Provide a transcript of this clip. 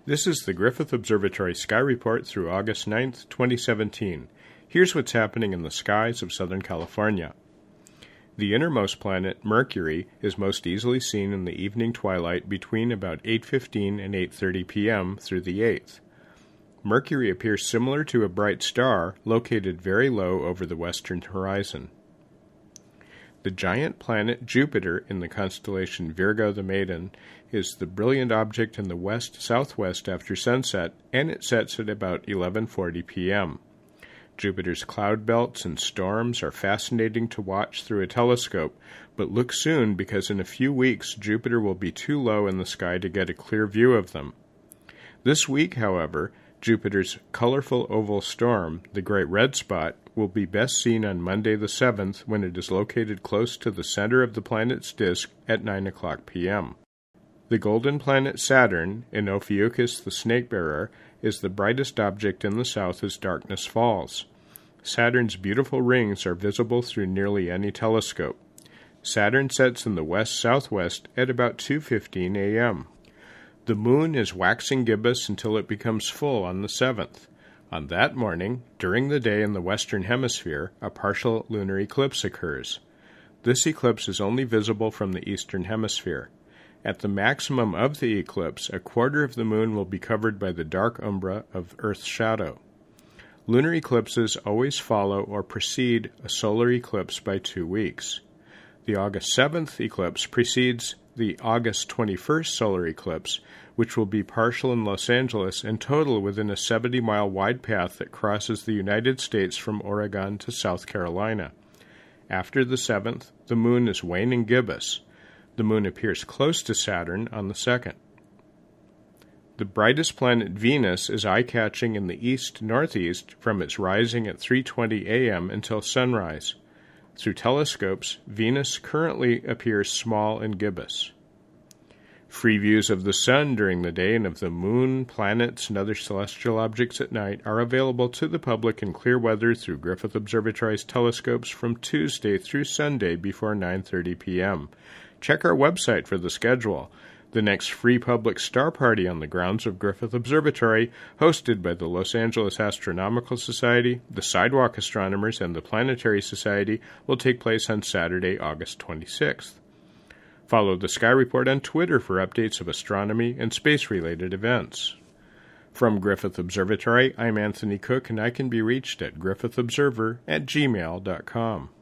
This is the Griffith Observatory Sky Report through August 9th, 2017. Here's what's happening in the skies of Southern California. The innermost planet, Mercury, is most easily seen in the evening twilight between about 8:15 and 8:30 p.m. through the 8th. Mercury appears similar to a bright star located very low over the western horizon. The giant planet Jupiter in the constellation Virgo the Maiden is the brilliant object in the west-southwest after sunset, and it sets at about 11:40 p.m. Jupiter's cloud belts and storms are fascinating to watch through a telescope, but look soon because in a few weeks Jupiter will be too low in the sky to get a clear view of them. This week, however, Jupiter's colorful oval storm, the Great Red Spot, will be best seen on Monday the 7th when it is located close to the center of the planet's disk at 9 o'clock p.m. The golden planet Saturn, in Ophiuchus the Snake-Bearer, is the brightest object in the south as darkness falls. Saturn's beautiful rings are visible through nearly any telescope. Saturn sets in the west-southwest at about 2:15 a.m. The moon is waxing gibbous until it becomes full on the 7th. On that morning, during the day in the western hemisphere, a partial lunar eclipse occurs. This eclipse is only visible from the eastern hemisphere. At the maximum of the eclipse, a quarter of the moon will be covered by the dark umbra of Earth's shadow. Lunar eclipses always follow or precede a solar eclipse by 2 weeks. The August 7th eclipse precedes the August 21st solar eclipse, which will be partial in Los Angeles and total within a 70-mile wide path that crosses the United States from Oregon to South Carolina. After the 7th, the moon is waning gibbous. The moon appears close to Saturn on the 2nd. The brightest planet Venus is eye-catching in the east-northeast from its rising at 3:20 a.m. until sunrise. Through telescopes, Venus currently appears small and gibbous. Free views of the sun during the day and of the moon, planets, and other celestial objects at night are available to the public in clear weather through Griffith Observatory's telescopes from Tuesday through Sunday before 9:30 p.m. Check our website for the schedule. The next free public star party on the grounds of Griffith Observatory, hosted by the Los Angeles Astronomical Society, the Sidewalk Astronomers, and the Planetary Society, will take place on Saturday, August 26th. Follow the Sky Report on Twitter for updates of astronomy and space-related events. From Griffith Observatory, I'm Anthony Cook, and I can be reached at griffithobserver@gmail.com.